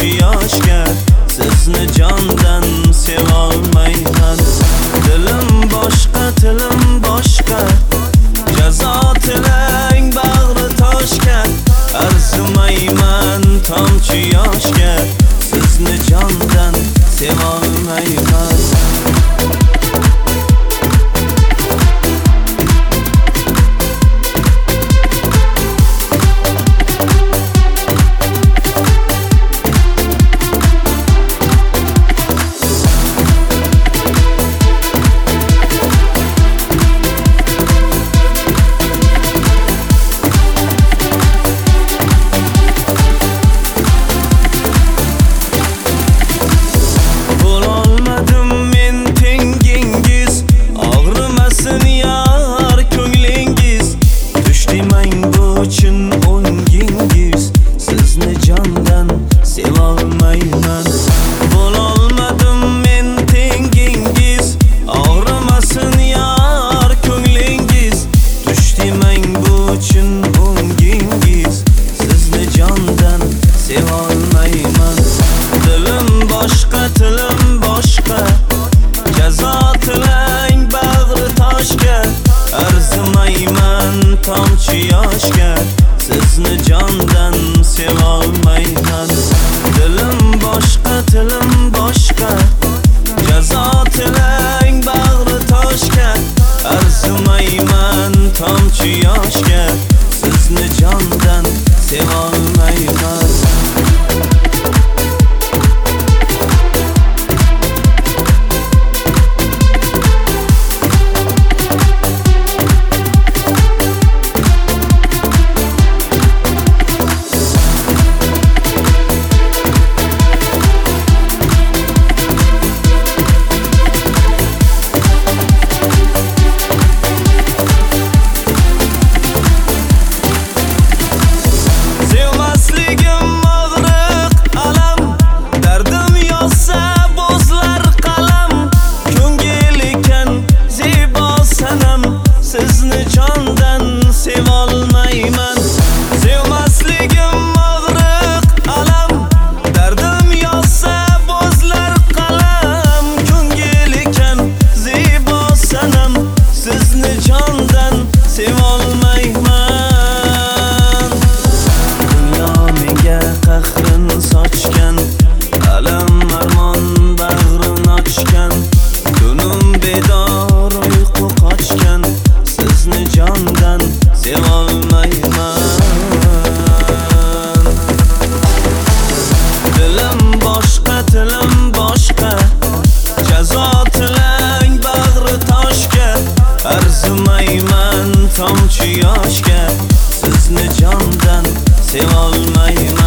tomchi yoshga sizni jondan sevolmayman. Dilim boshqa, tilim boshqa, jazo tilang bag'ri toshga. Arzimayman tomchi yoshga sizni jondan sevolmayman. Sizni jondan sevolmayman. Bo'lolmadim men tengingiz, og'rimasin yor ko'nglingiz. Tushtimang bu chin o'ngingiz, sizni jondan sevolmayman. Dilim boshqa, tilim boshqa, jazo tilang bag'ri toshga. Arzimayman tomchi yoshga sizni jondan sevolmayman. Dilim boshqa, tilim boshqa, jazo tilang bag'ri toshga. Arzimayman tomchi yoshga sizni jondan sevolmayman. Sizni jondan sevolmayman. Sevmasligim og'riq alam, dardim yozsa bo'zlar qalam. Ko'ngil ekan zebo sanam, sizni jondan sevolmayman. Dunyo menga qahrin sochgan, alam armon bag'rin ochgan. Kunim bedor uyqu qochgan, sizni jondan sevolmayman. Dilim boshqa, tilim boshqa, jazo tilang bag'ri toshga. Arzimayman tomchi yoshga sizni jondan sevolmayman.